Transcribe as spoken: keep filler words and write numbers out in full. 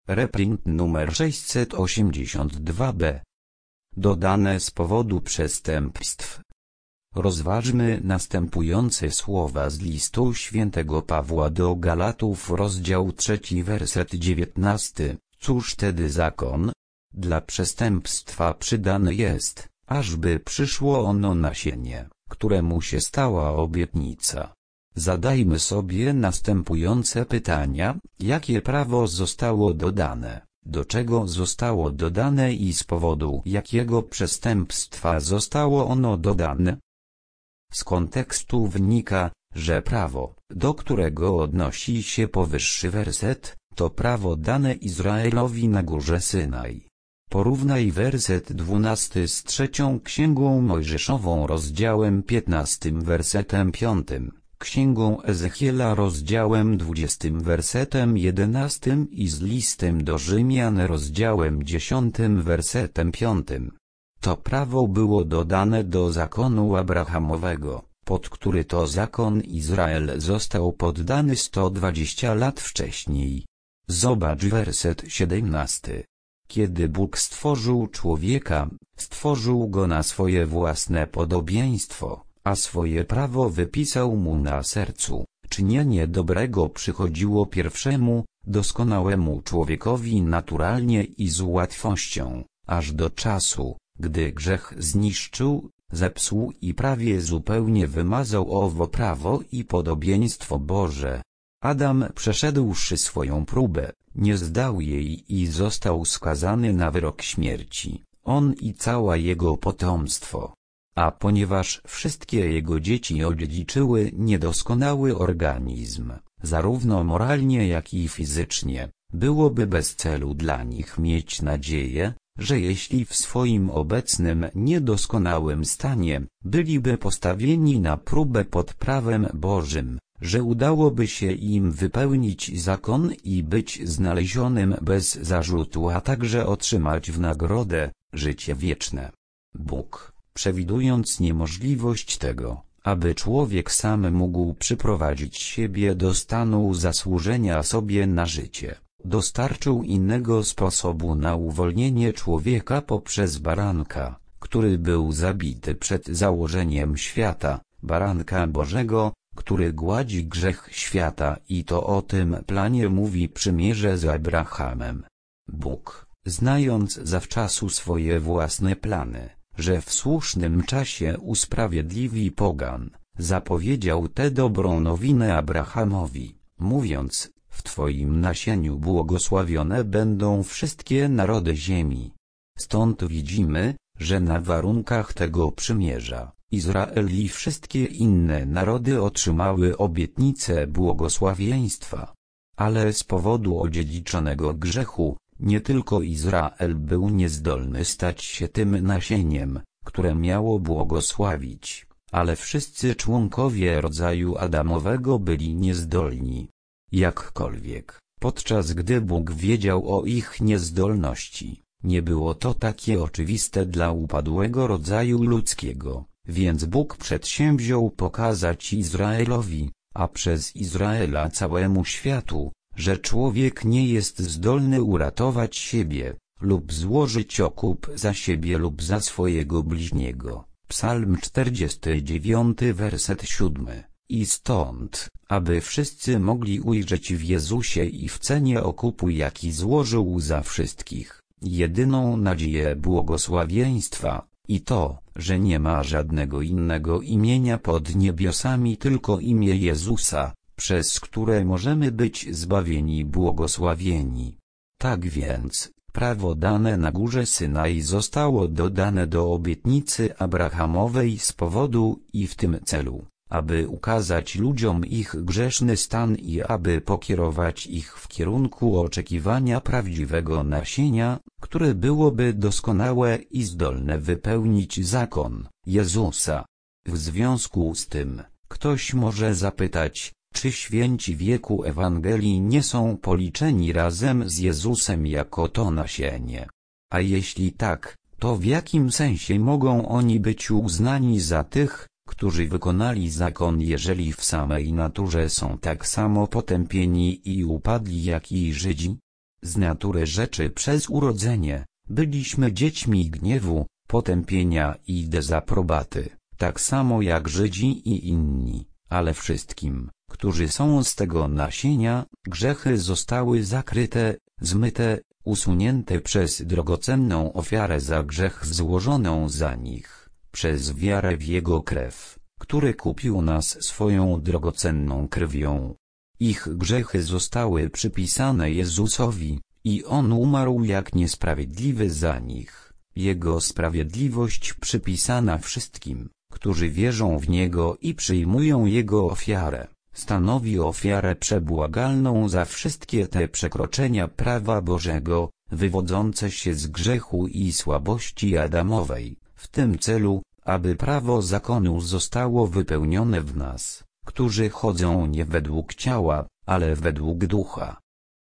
Reprint numer sześćset osiemdziesiąt dwa b. Dodane z powodu przestępstw. Rozważmy następujące słowa z listu świętego Pawła do Galatów, rozdział trzeci, werset dziewiętnasty. Cóż tedy zakon? Dla przestępstwa przydany jest, ażby przyszło ono nasienie, któremu się stała obietnica. Zadajmy sobie następujące pytania: jakie prawo zostało dodane, do czego zostało dodane i z powodu jakiego przestępstwa zostało ono dodane? Z kontekstu wynika, że prawo, do którego odnosi się powyższy werset, to prawo dane Izraelowi na górze Synaj. Porównaj werset dwunasty z trzecią Księgą Mojżeszową, rozdziałem piętnastym, wersetem piątym, Księgą Ezechiela, rozdziałem dwudziestym, wersetem jedenastym i z listem do Rzymian, rozdziałem dziesiątym, wersetem piątym. To prawo było dodane do zakonu abrahamowego, pod który to zakon Izrael został poddany sto dwadzieścia lat wcześniej. Zobacz werset siedemnasty. Kiedy Bóg stworzył człowieka, stworzył go na swoje własne podobieństwo, a swoje prawo wypisał mu na sercu. Czynienie dobrego przychodziło pierwszemu, doskonałemu człowiekowi naturalnie i z łatwością, aż do czasu, gdy grzech zniszczył, zepsuł i prawie zupełnie wymazał owo prawo i podobieństwo Boże. Adam, przeszedłszy swoją próbę, nie zdał jej i został skazany na wyrok śmierci, on i całe jego potomstwo. A ponieważ wszystkie jego dzieci odziedziczyły niedoskonały organizm, zarówno moralnie jak i fizycznie, byłoby bez celu dla nich mieć nadzieję, że jeśli w swoim obecnym niedoskonałym stanie byliby postawieni na próbę pod prawem Bożym, że udałoby się im wypełnić zakon i być znalezionym bez zarzutu, a także otrzymać w nagrodę życie wieczne. Bóg, przewidując niemożliwość tego, aby człowiek sam mógł przyprowadzić siebie do stanu zasłużenia sobie na życie, dostarczył innego sposobu na uwolnienie człowieka poprzez baranka, który był zabity przed założeniem świata, baranka Bożego, który gładzi grzech świata, i to o tym planie mówi przymierze z Abrahamem. Bóg, znając zawczasu swoje własne plany, że w słusznym czasie usprawiedliwi pogan, zapowiedział tę dobrą nowinę Abrahamowi, mówiąc: w Twoim nasieniu błogosławione będą wszystkie narody ziemi. Stąd widzimy, że na warunkach tego przymierza Izrael i wszystkie inne narody otrzymały obietnicę błogosławieństwa. Ale z powodu odziedziczonego grzechu, nie tylko Izrael był niezdolny stać się tym nasieniem, które miało błogosławić, ale wszyscy członkowie rodzaju Adamowego byli niezdolni. Jakkolwiek, podczas gdy Bóg wiedział o ich niezdolności, nie było to takie oczywiste dla upadłego rodzaju ludzkiego, więc Bóg przedsięwziął pokazać Izraelowi, a przez Izraela całemu światu, że człowiek nie jest zdolny uratować siebie, lub złożyć okup za siebie lub za swojego bliźniego. Psalm czterdziesty dziewiąty, werset siódmy. I stąd, aby wszyscy mogli ujrzeć w Jezusie i w cenie okupu, jaki złożył za wszystkich, jedyną nadzieję błogosławieństwa, i to, że nie ma żadnego innego imienia pod niebiosami, tylko imię Jezusa, przez które możemy być zbawieni, błogosławieni. Tak więc, prawo dane na górze Synaj zostało dodane do obietnicy Abrahamowej z powodu i w tym celu, aby ukazać ludziom ich grzeszny stan i aby pokierować ich w kierunku oczekiwania prawdziwego nasienia, które byłoby doskonałe i zdolne wypełnić zakon, Jezusa. W związku z tym, ktoś może zapytać, czy święci wieku Ewangelii nie są policzeni razem z Jezusem jako to nasienie? A jeśli tak, to w jakim sensie mogą oni być uznani za tych, którzy wykonali zakon, jeżeli w samej naturze są tak samo potępieni i upadli jak i Żydzi? Z natury rzeczy przez urodzenie, byliśmy dziećmi gniewu, potępienia i dezaprobaty, tak samo jak Żydzi i inni, ale wszystkim, którzy są z tego nasienia, grzechy zostały zakryte, zmyte, usunięte przez drogocenną ofiarę za grzech złożoną za nich, przez wiarę w Jego krew, który kupił nas swoją drogocenną krwią. Ich grzechy zostały przypisane Jezusowi, i On umarł jak niesprawiedliwy za nich. Jego sprawiedliwość przypisana wszystkim, którzy wierzą w Niego i przyjmują Jego ofiarę, stanowi ofiarę przebłagalną za wszystkie te przekroczenia prawa Bożego, wywodzące się z grzechu i słabości Adamowej, w tym celu, aby prawo zakonu zostało wypełnione w nas, którzy chodzą nie według ciała, ale według ducha.